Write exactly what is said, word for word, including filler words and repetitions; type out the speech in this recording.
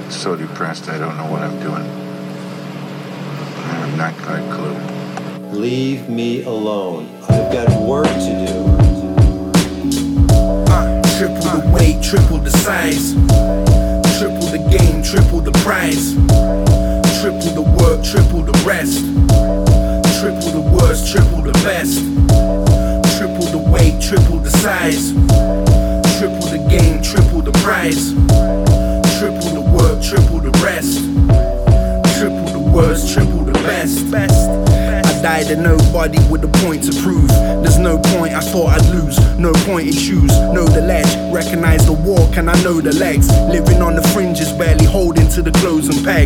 so depressed I don't know what I'm doing. I have not got a clue. Leave me alone. I've got work to do. Uh, triple the weight, triple the size. Triple the game, triple the prize. Triple the work, triple the rest. Triple the worst, triple the best. Triple the weight, triple the size. Triple the game, triple the prize. Triple the work, triple the rest. Triple the worst, triple the best. I died and nobody with a point to prove. There's no point, I thought I'd lose. No point in shoes, know the ledge. Recognize the walk and I know the legs. Living on the fringes, barely holding to the clothes and pegs.